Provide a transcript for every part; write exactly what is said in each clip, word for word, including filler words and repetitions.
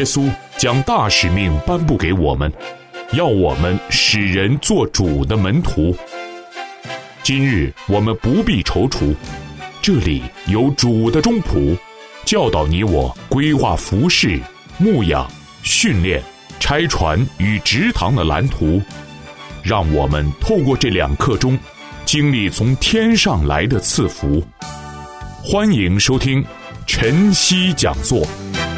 稣将大使命颁布给我们，要我们使人做主的门徒。今日我们不必踌躇，这里有主的中仆，教导你我规划服事、牧养、训练、拆船与植堂的蓝图，让我们透过这两刻钟经历从天上来的赐福。欢迎收听晨曦讲座。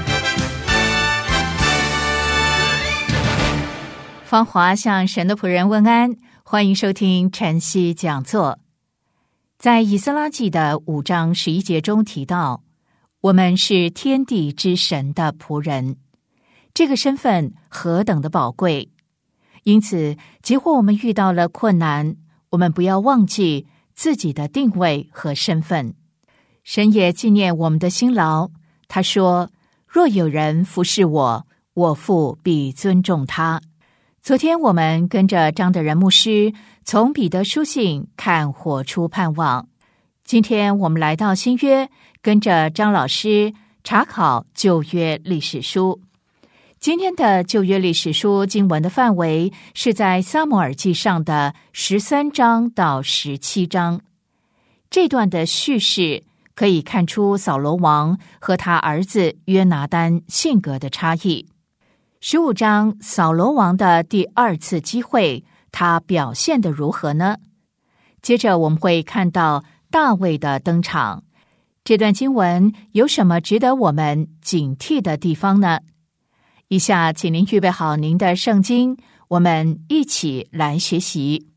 芳华向神的仆人问安，欢迎收听晨曦讲座。在以斯拉记的五章十一节中提到，我们是天地之神的仆人，这个身份何等的宝贵。因此，即或我们遇到了困难，我们不要忘记自己的定位和身份。神也纪念我们的辛劳，他说，若有人服侍我，我父必尊重他。昨天我们跟着张德仁牧师从彼得书信看活出盼望，今天我们来到新约，跟着张老师查考旧约历史书。今天的旧约历史书经文的范围是在撒母耳记上的十三章到十七章。这段的叙事可以看出扫罗王和他儿子约拿单性格的差异。十五章扫罗王的第二次机会，他表现得如何呢？接着我们会看到大卫的登场。这段经文有什么值得我们警惕的地方呢？以下请您预备好您的圣经，我们一起来学习。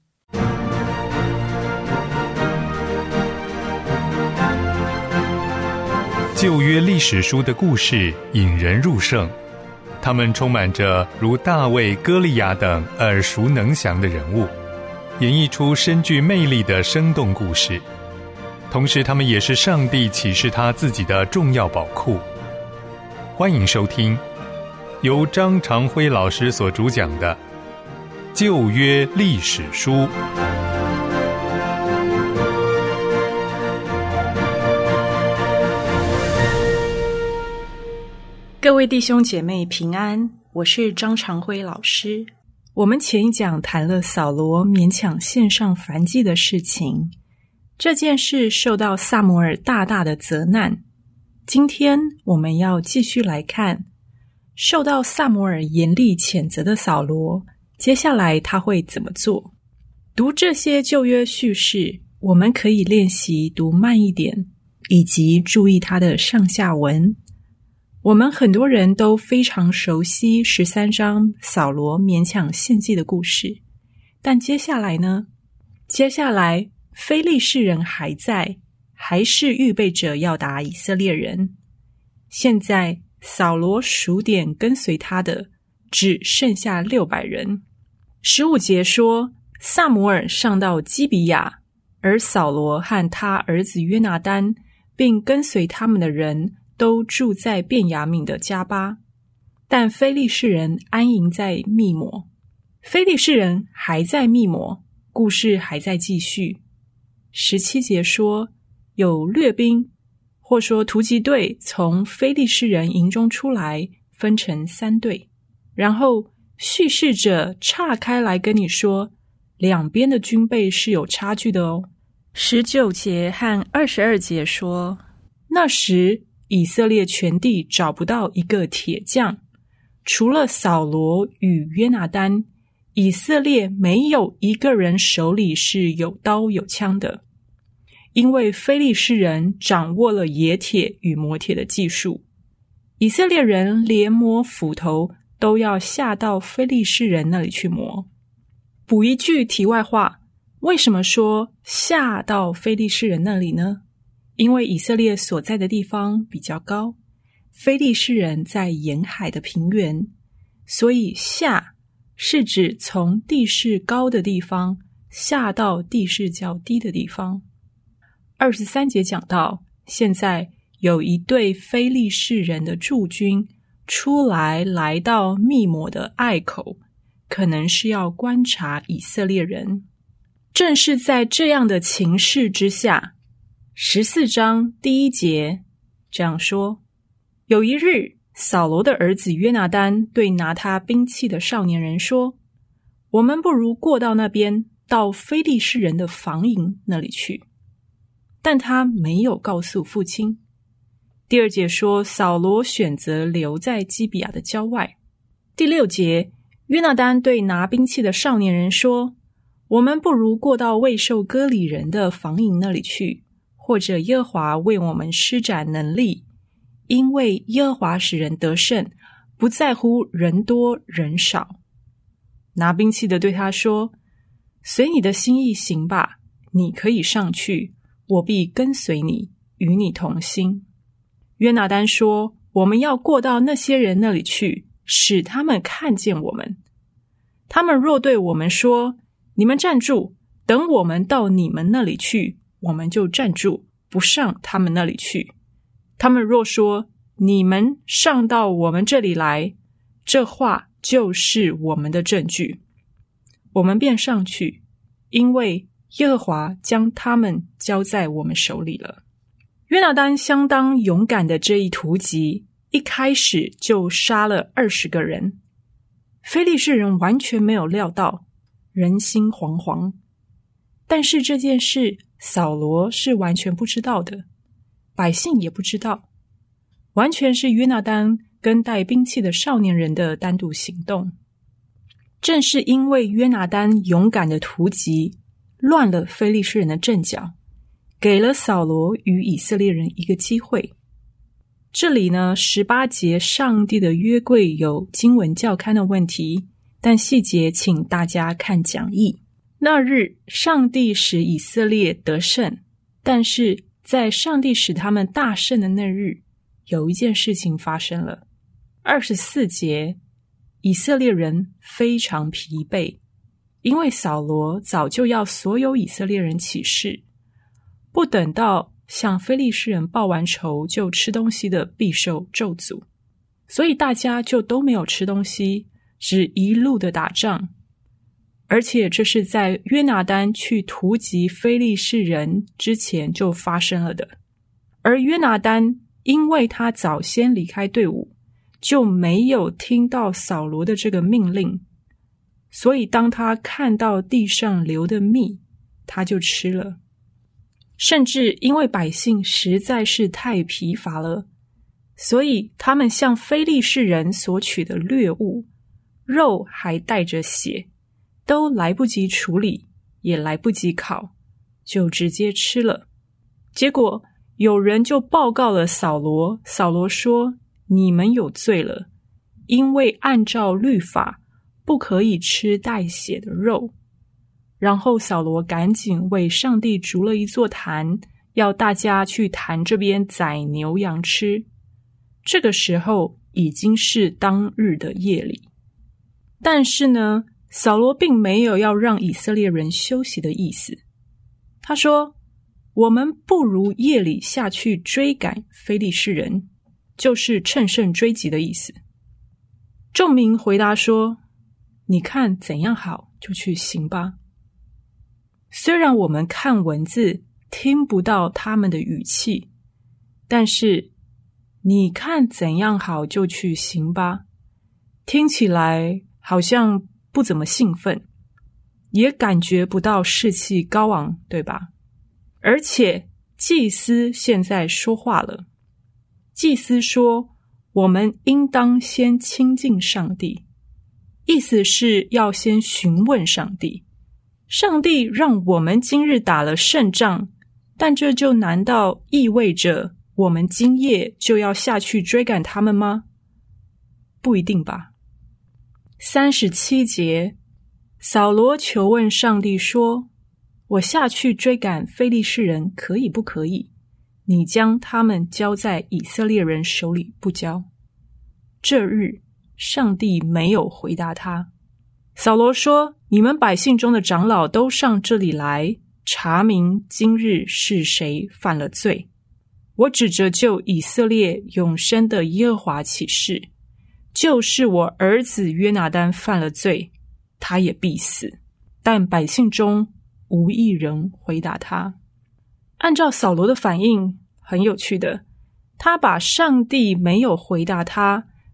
旧约历史书的故事引人入胜，他们充满着如大卫、歌利亚等耳熟能详的人物，演绎出深具魅力的生动故事。同时他们也是上帝启示他自己的重要宝库。欢迎收听由张长辉老师所主讲的旧约历史书。 各位弟兄姐妹平安，我是张长辉老师。我们前一讲谈了扫罗勉强献上燔祭的事情，这件事受到撒母耳大大的责难。今天我们要继续来看受到撒母耳严厉谴责的扫罗，接下来他会怎么做？读这些旧约叙事，我们可以练习读慢一点，以及注意它的上下文。我们很多人都非常熟悉十三章扫罗勉强献祭的故事，但接下来呢？接下来非利士人还在，还是预备着要打以色列人。现在扫罗数点跟随他的只剩下六百人。十五节说，撒母耳上到基比亚，而扫罗和他儿子约拿单并跟随他们的人都住在便雅悯的迦巴，但非利士人安营在密抹。非利士人还在密抹，故事还在继续。十七节说，有掠兵或说突击队从非利士人营中出来，分成三队。然后叙事者岔开来跟你说，两边的军备是有差距的哦。十九节和二十二节说，那时以色列全地找不到一个铁匠，除了扫罗与约拿单，以色列没有一个人手里是有刀有枪的，因为非利士人掌握了冶铁与磨铁的技术。以色列人连磨斧头都要下到非利士人那里去磨。补一句题外话，为什么说下到非利士人那里呢？因为以色列所在的地方比较高，非利士人在沿海的平原，所以下是指从地势高的地方下到地势较低的地方。二十三节讲到，现在有一队非利士人的驻军出来，来到密抹的隘口，可能是要观察以色列人。正是在这样的情势之下，十四章第一节这样说，有一日， 扫罗的儿子约拿单对拿他兵器的少年人说，我们不如过到那边，到非利士人的防营那里去。但他没有告诉父亲。第二节说，扫罗选择留在基比亚的郊外。第六节，约拿单对拿兵器的少年人说，我们不如过到未受割礼人的防营那里去，或者耶和华为我们施展能力，因为耶和华使人得胜，不在乎人多人少。拿兵器的对他说，随你的心意行吧，你可以上去，我必跟随你，与你同心。约拿单说，我们要过到那些人那里去，使他们看见我们。他们若对我们说，你们站住，等我们到你们那里去，我们就站住，不上他们那里去。他们若说，你们上到我们这里来，这话就是我们的证据，我们便上去，因为耶和华将他们交在我们手里了。约拿单相当勇敢的这一突击，一开始就杀了二十个人。非利士人完全没有料到，人心惶惶。但是这件事扫罗是完全不知道的，百姓也不知道，完全是约拿单跟带兵器的少年人的单独行动。正是因为约拿单勇敢的突击，乱了非利士人的阵脚，给了扫罗与以色列人一个机会。这里呢，十八节上帝的约柜有经文校勘的问题，但细节请大家看讲义。那日上帝使以色列得胜，但是在上帝使他们大胜的那日，有一件事情发生了。二十四节，以色列人非常疲惫，因为扫罗早就要所有以色列人起誓，不等到向非利士人报完仇就吃东西的必受咒诅，所以大家就都没有吃东西，只一路的打仗。而且这是在约拿单去突击非利士人之前就发生了的。而约拿单因为他早先离开队伍，就没有听到扫罗的这个命令，所以当他看到地上流的蜜，他就吃了。甚至因为百姓实在是太疲乏了，所以他们向非利士人所取的掠物，肉还带着血，都来不及处理，也来不及烤，就直接吃了。结果有人就报告了扫罗，扫罗说，你们有罪了，因为按照律法不可以吃带血的肉。然后扫罗赶紧为上帝筑了一座坛，要大家去坛这边宰牛羊吃。这个时候已经是当日的夜里。但是呢，扫罗并没有要让以色列人休息的意思。他说，我们不如夜里下去追赶非利士人，就是乘胜追击的意思。众民回答说，你看怎样好就去行吧。虽然我们看文字听不到他们的语气，但是你看怎样好就去行吧，听起来好像不怎么兴奋，也感觉不到士气高昂，对吧？而且祭司现在说话了，祭司说，我们应当先亲近上帝，意思是要先询问上帝。上帝让我们今日打了胜仗，但这就难道意味着我们今夜就要下去追赶他们吗？不一定吧。三十七节，扫罗求问上帝说，我下去追赶非利士人可以不可以？你将他们交在以色列人手里不交？这日上帝没有回答他。扫罗说，你们百姓中的长老都上这里来，查明今日是谁犯了罪。我指着救以色列永生的耶和华起誓，就是我儿子约拿单犯了罪，他也必死。但百姓中无一人回答他。按照扫罗的反应，很有趣的，他把上帝没有回答他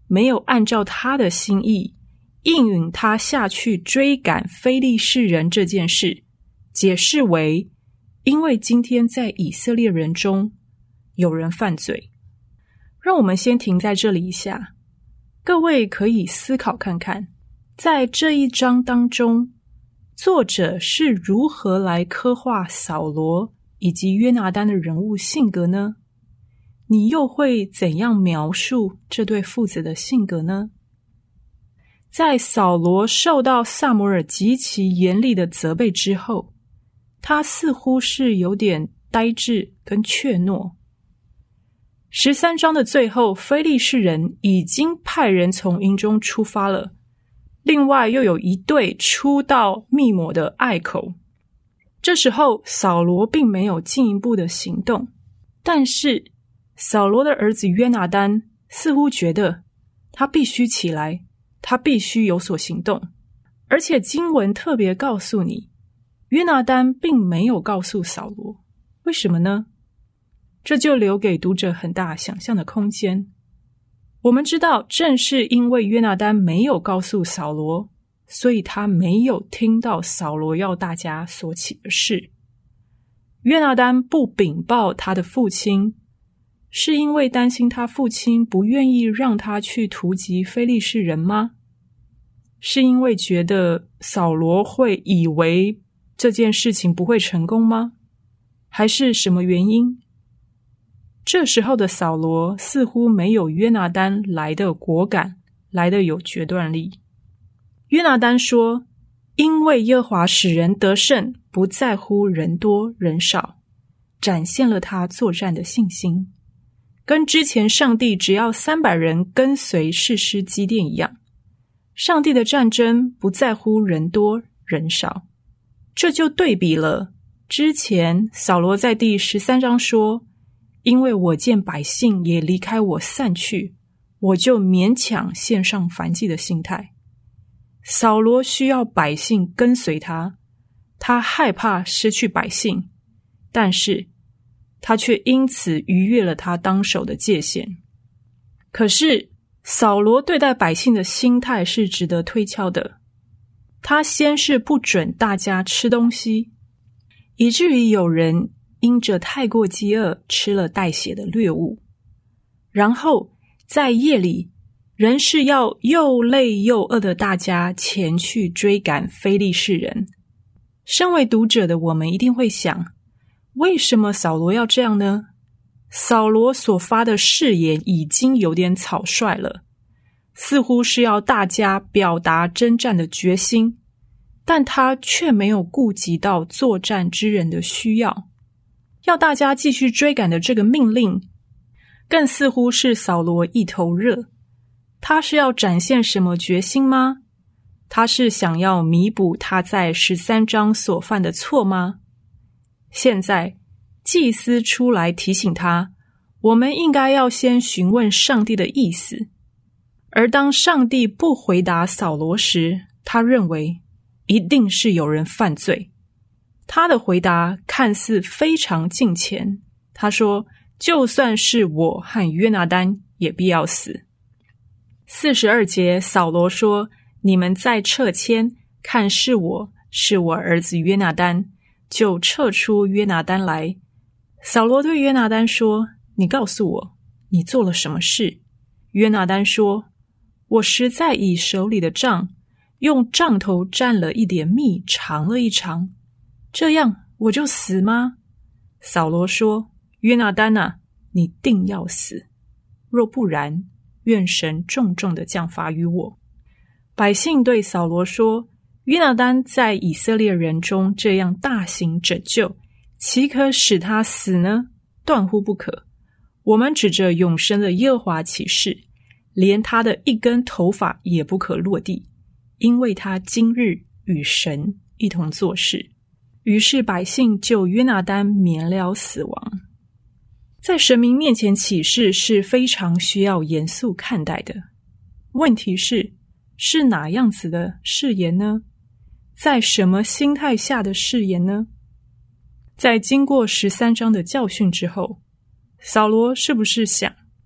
没有按照他的心意应允他下去追赶非利士人这件事，解释为因为今天在以色列人中有人犯罪。让我们先停在这里一下，各位可以思考看看，在这一章当中，作者是如何来刻画扫罗以及约拿单的人物性格呢？你又会怎样描述这对父子的性格呢？在扫罗受到撒母耳极其严厉的责备之后，他似乎是有点呆滞跟怯懦。十三章的最后，非利士人已经派人从营中出发了，另外又有一队出到密抹的隘口。这时候扫罗并没有进一步的行动，但是扫罗的儿子约拿单似乎觉得他必须起来，他必须有所行动。而且经文特别告诉你，约拿单并没有告诉扫罗，为什么呢？这就留给读者很大想象的空间。我们知道，正是因为约拿单没有告诉扫罗，所以他没有听到扫罗要大家所起的事。约拿单不禀报他的父亲，是因为担心他父亲不愿意让他去屠击非利士人吗？是因为觉得扫罗会以为这件事情不会成功吗？还是什么原因？这时候的扫罗似乎没有约拿单来的果敢，来的有决断力。约拿单说，因为耶和华使人得胜，不在乎人多人少，展现了他作战的信心，跟之前上帝只要三百人跟随士师基甸一样。上帝的战争不在乎人多人少，这就对比了之前扫罗在第十三章说，因为我见百姓也离开我散去，我就勉强献上燔祭的心态。扫罗需要百姓跟随他，他害怕失去百姓，但是他却因此逾越了他当守的界限。可是扫罗对待百姓的心态是值得推敲的。他先是不准大家吃东西，以至于有人因着太过饥饿吃了带血的掠物，然后在夜里仍是要又累又饿的大家前去追赶非利士人。身为读者的我们一定会想，为什么扫罗要这样呢？扫罗所发的誓言已经有点草率了，似乎是要大家表达征战的决心，但他却没有顾及到作战之人的需要。要大家继续追赶的这个命令，更似乎是扫罗一头热。他是要展现什么决心吗？他是想要弥补他在十三章所犯的错吗？现在祭司出来提醒他，我们应该要先询问上帝的意思。而当上帝不回答扫罗时，他认为一定是有人犯罪。他的回答看似非常近前，他说，就算是我和约拿单也必要死。四十二节，扫罗说，你们再撤迁，看是我是我儿子约拿单，就撤出约拿单来。扫罗对约拿单说，你告诉我，你做了什么事？约拿单说，我实在以手里的杖，用杖头蘸了一点蜜，尝了一尝，这样我就死吗？扫罗说，约拿单啊，你定要死，若不然，愿神重重的降罚于我。百姓对扫罗说，约拿单在以色列人中这样大行拯救，岂可使他死呢？断乎不可。我们指着永生的耶和华起誓，连他的一根头发也不可落地，因为他今日与神一同做事。于是百姓就约拿单免了死亡。在神明面前起誓是非常需要严肃看待的。问题是，是哪样子的誓言呢？在什么心态下的誓言呢？在经过十三章的教训之后，扫罗是不是想，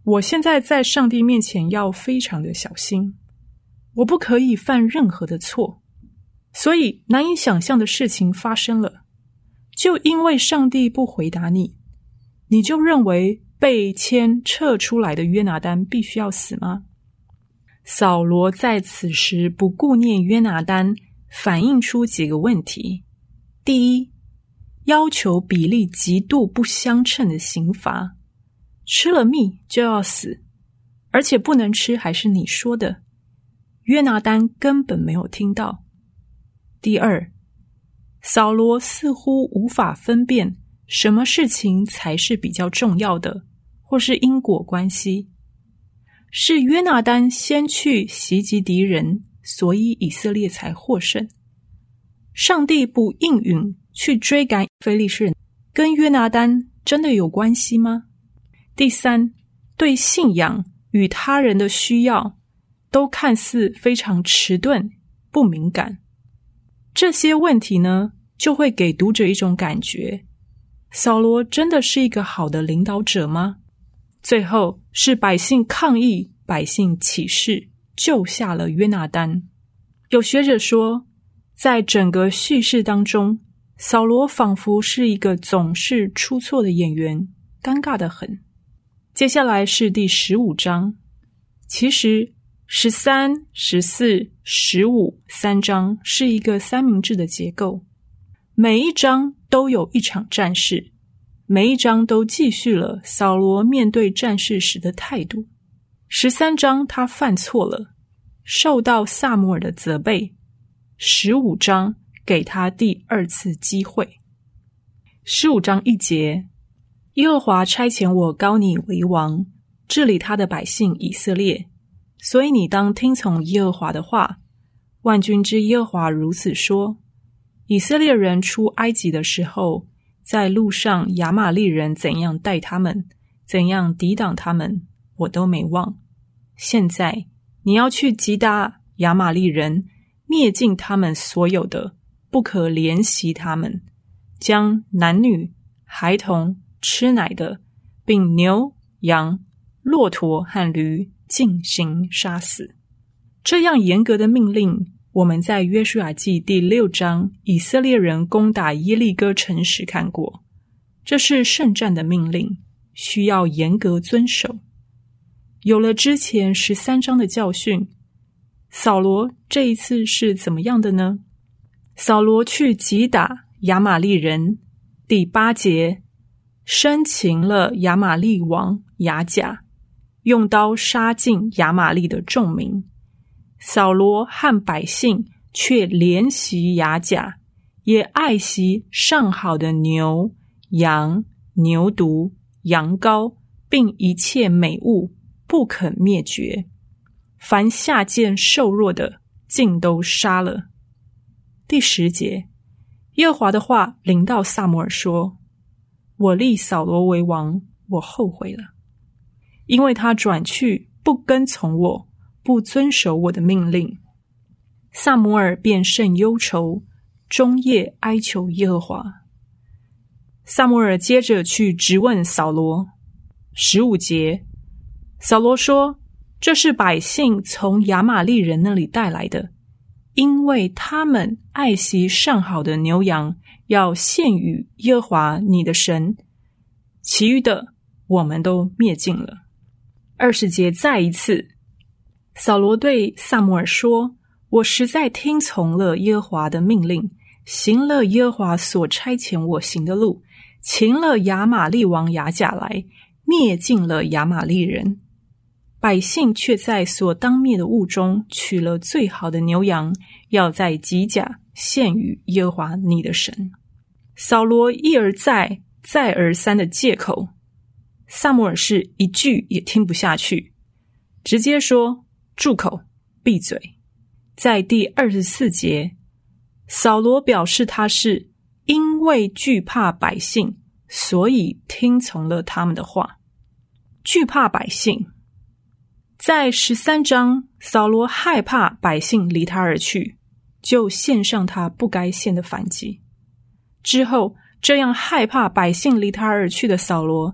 我现在在上帝面前要非常的小心，我不可以犯任何的错。所以难以想象的事情发生了，就因为上帝不回答你，你就认为被牵撤出来的约拿单必须要死吗？扫罗在此时不顾念约拿单，反映出几个问题。第一，要求比例极度不相称的刑罚，吃了蜜就要死，而且不能吃还是你说的，约拿单根本没有听到。第二，扫罗似乎无法分辨什么事情才是比较重要的，或是因果关系。是约拿单先去袭击敌人，所以以色列才获胜。上帝不应允去追赶非利士人，跟约拿单真的有关系吗？第三，对信仰与他人的需要都看似非常迟钝、不敏感。这些问题呢，就会给读者一种感觉，扫罗真的是一个好的领导者吗？最后是百姓抗议，百姓起誓，救下了约拿单。有学者说，在整个叙事当中，扫罗仿佛是一个总是出错的演员，尴尬得很。接下来是第十五章，其实十三、十四、十五三章是一个三明治的结构，每一章都有一场战事，每一章都继续了扫罗面对战事时的态度。十三章他犯错了，受到撒母耳的责备。十五章给他第二次机会。十五章一节，耶和华差遣我膏你为王，治理他的百姓以色列，所以你当听从耶和华的话。万军之耶和华如此说，以色列人出埃及的时候，在路上亚玛力人怎样待他们，怎样抵挡他们，我都没忘。现在你要去击打亚玛力人，灭尽他们所有的，不可怜惜他们，将男女、孩童、吃奶的，并牛、羊、骆驼和驴尽行杀死。这样严格的命令，我们在约书亚记第六章以色列人攻打耶利哥城时看过。这是圣战的命令，需要严格遵守。有了之前十三章的教训，扫罗这一次是怎么样的呢？扫罗去击打亚玛力人，第八节，生擒了亚玛力王亚甲，用刀杀尽亚玛力的众民。扫罗和百姓却怜惜亚甲，也爱惜上好的牛、羊、牛犊、羊羔，并一切美物，不肯灭绝。凡下贱瘦弱的，尽都杀了。第十节，耶和华的话临到撒母耳说，我立扫罗为王，我后悔了，因为他转去不跟从我，不遵守我的命令。撒母耳便甚忧愁，终夜哀求耶和华。撒母耳接着去质问扫罗。十五节，扫罗说，这是百姓从亚玛力人那里带来的，因为他们爱惜上好的牛羊，要献与耶和华你的神，其余的我们都灭尽了。二十节再一次，扫罗对撒母耳说，我实在听从了耶和华的命令，行了耶和华所差遣我行的路，擒了亚玛力王亚甲来，灭尽了亚玛力人。百姓却在所当灭的物中取了最好的牛羊，要在吉甲献与耶和华你的神。扫罗一而再再而三的借口，撒母耳是一句也听不下去，直接说住口，闭嘴。在第二十四节，扫罗表示他是因为惧怕百姓，所以听从了他们的话。惧怕百姓，在十三章，扫罗害怕百姓离他而去，就献上他不该献的燔祭。之后，这样害怕百姓离他而去的扫罗，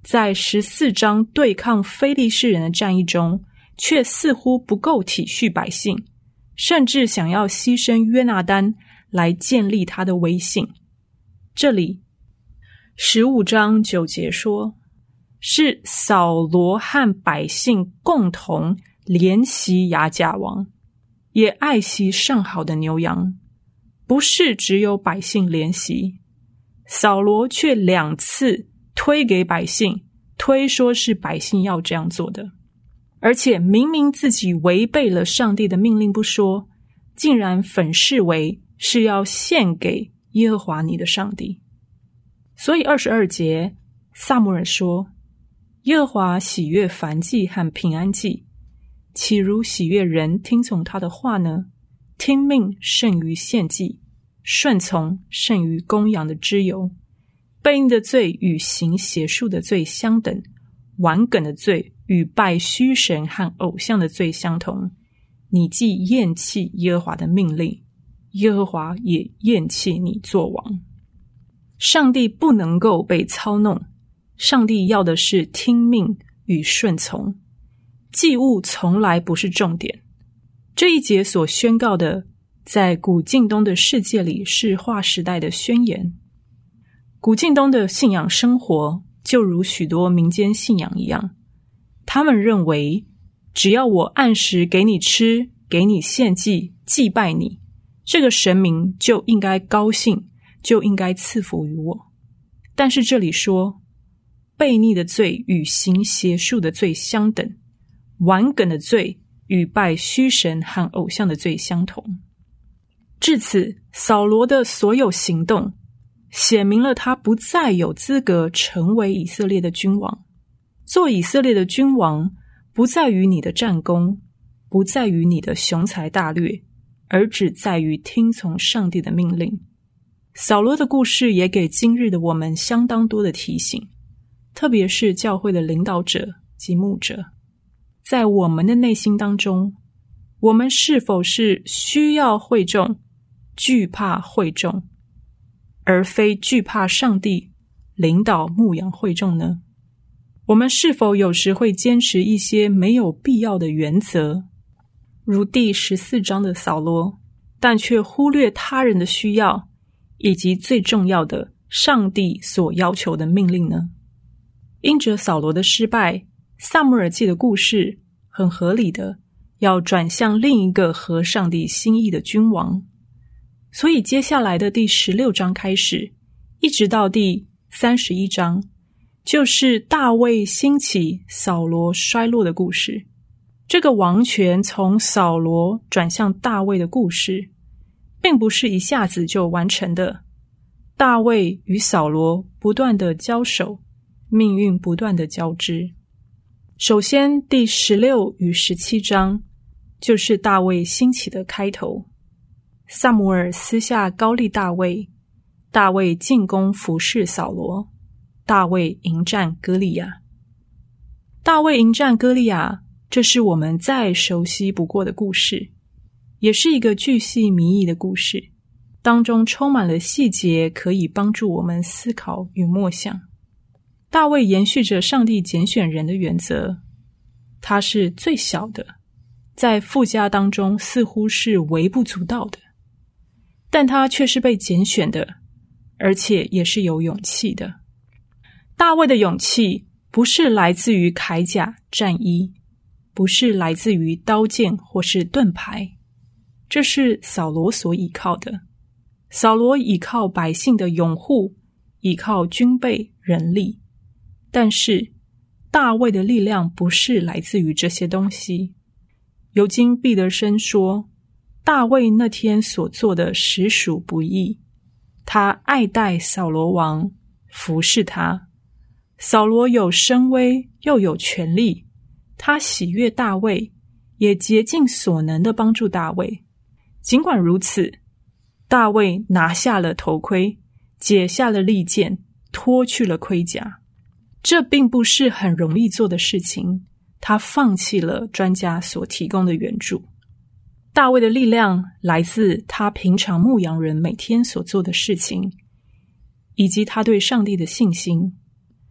在十四章对抗非利士人的战役中，却似乎不够体恤百姓，甚至想要牺牲约拿单来建立他的威信。这里十五章九节说，是扫罗和百姓共同怜惜亚甲王，也爱惜上好的牛羊，不是只有百姓怜惜，扫罗却两次推给百姓，推说是百姓要这样做的，而且明明自己违背了上帝的命令不说，竟然粉饰为是要献给耶和华你的上帝。所以二十二节撒母耳说，耶和华喜悦燔祭和平安祭，岂如喜悦人听从他的话呢？听命胜于献祭，顺从胜于公羊的脂油。悖逆的罪与行邪术的罪相等，顽梗的罪与拜虚神和偶像的罪相同。你既厌弃耶和华的命令，耶和华也厌弃你做王。上帝不能够被操弄，上帝要的是听命与顺从。祭物从来不是重点。这一节所宣告的，在古近东的世界里是划时代的宣言。古近东的信仰生活就如许多民间信仰一样，他们认为只要我按时给你吃，给你献祭，祭拜你，这个神明就应该高兴，就应该赐福于我。但是这里说，悖逆的罪与行邪术的罪相等，顽梗的罪与拜虚神和偶像的罪相同。至此，扫罗的所有行动显明了他不再有资格成为以色列的君王。做以色列的君王，不在于你的战功，不在于你的雄才大略，而只在于听从上帝的命令。扫罗的故事也给今日的我们相当多的提醒，特别是教会的领导者及牧者。在我们的内心当中，我们是否是需要会众，惧怕会众，而非惧怕上帝领导牧养会众呢？我们是否有时会坚持一些没有必要的原则，如第十四章的扫罗，但却忽略他人的需要，以及最重要的上帝所要求的命令呢？因着扫罗的失败，撒母耳记的故事很合理的要转向另一个合上帝心意的君王。所以接下来的第十六章开始，一直到第三十一章，就是大卫兴起，扫罗衰落的故事。这个王权从扫罗转向大卫的故事，并不是一下子就完成的。大卫与扫罗不断的交手，命运不断的交织。首先，第十六与十七章就是大卫兴起的开头。撒母耳私下高立大卫，大卫进攻服侍扫罗，大卫迎战歌利亚。大卫迎战歌利亚，这是我们再熟悉不过的故事，也是一个巨细靡遗的故事，当中充满了细节，可以帮助我们思考与默想。大卫延续着上帝拣选人的原则，他是最小的，在父家当中似乎是微不足道的，但他却是被拣选的，而且也是有勇气的。大卫的勇气不是来自于铠甲战衣，不是来自于刀剑或是盾牌，这是扫罗所倚靠的。扫罗倚靠百姓的拥护，倚靠军备人力，但是大卫的力量不是来自于这些东西。尤金毕德生说，大卫那天所做的实属不义，他爱戴扫罗王，服侍他。扫罗有声威又有权力，他喜悦大卫，也竭尽所能的帮助大卫。尽管如此，大卫拿下了头盔，解下了利剑，脱去了盔甲。这并不是很容易做的事情，他放弃了专家所提供的援助。大卫的力量来自他平常牧羊人每天所做的事情，以及他对上帝的信心。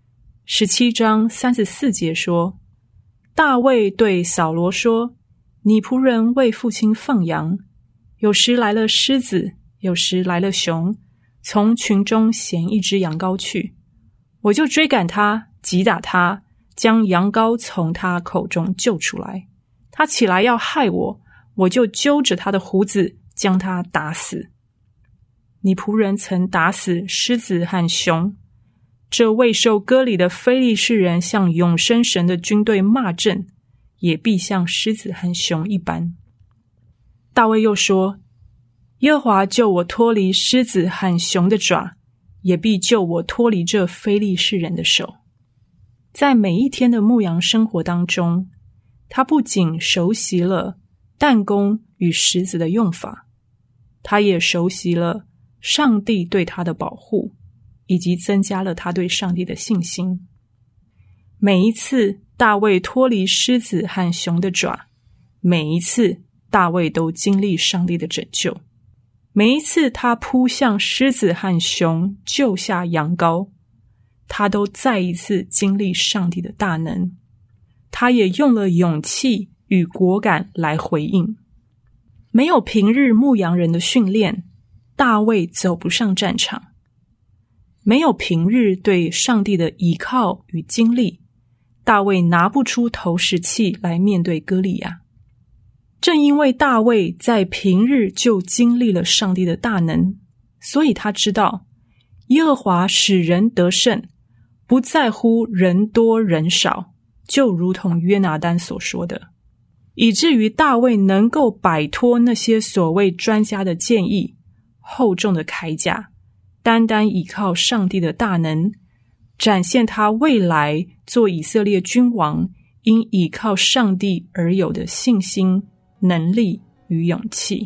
十七章三十四节说，大卫对扫罗说，你仆人为父亲放羊，有时来了狮子，有时来了熊，从群中衔一只羊羔去，我就追赶他，击打他，将羊羔从他口中救出来。他起来要害我，我就揪着他的胡子，将他打死。你仆人曾打死狮子和熊，这未受割礼的非利士人向永生神的军队骂阵，也必像狮子和熊一般。大卫又说，耶和华救我脱离狮子和熊的爪，也必救我脱离这非利士人的手。在每一天的牧羊生活当中，他不仅熟悉了弹弓与石子的用法，他也熟悉了上帝对他的保护，以及增加了他对上帝的信心。每一次大卫脱离狮子和熊的爪，每一次大卫都经历上帝的拯救。每一次他扑向狮子和熊救下羊羔，他都再一次经历上帝的大能。他也用了勇气与果敢来回应。没有平日牧羊人的训练，大卫走不上战场。没有平日对上帝的倚靠与经历，大卫拿不出投石器来面对歌利亚。正因为大卫在平日就经历了上帝的大能，所以他知道耶和华使人得胜，不在乎人多人少，就如同约拿单所说的，以至于大卫能够摆脱那些所谓专家的建议，厚重的铠甲，单单依靠上帝的大能，展现他未来做以色列君王因依靠上帝而有的信心、能力与勇气。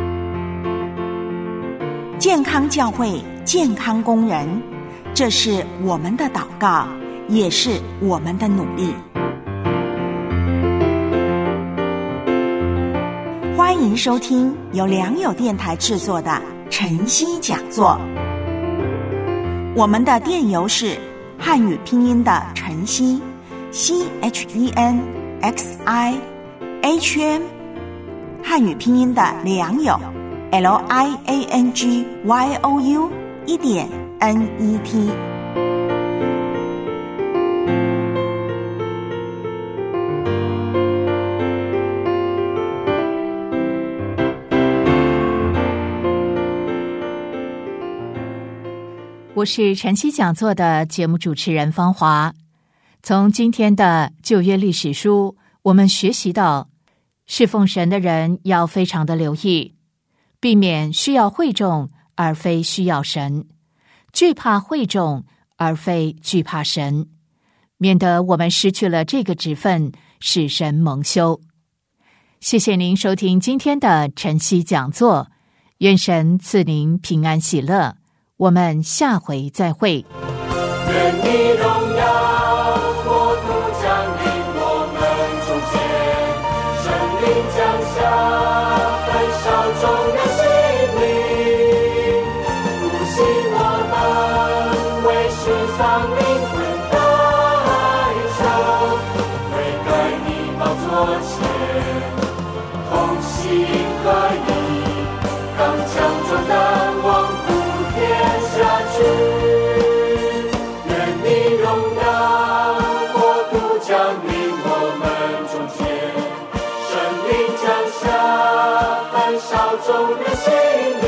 健康教会，健康工人，这是我们的祷告，也是我们的努力。欢迎收听由良友电台制作的晨曦讲座。我们的电邮是汉语拼音的晨曦 C H E N X I H M， 汉语拼音的良友 L I A N G Y O U 一点 N E T。 我是晨曦讲座的节目主持人方华。从今天的旧约历史书，我们学习到，侍奉神的人要非常的留意，避免需要会众而非需要神，惧怕会众而非惧怕神，免得我们失去了这个职分，使神蒙羞。谢谢您收听今天的晨曦讲座，愿神赐您平安喜乐。我们下回再会。 愿你荣耀国度降临我们中间，圣灵降下焚烧众人心灵，复兴我们为失丧灵魂代求，悔改你宝座前，同心合一，刚强壮胆王天下去，愿你荣耀国度降临我们中间，圣灵降下焚烧众人心灵。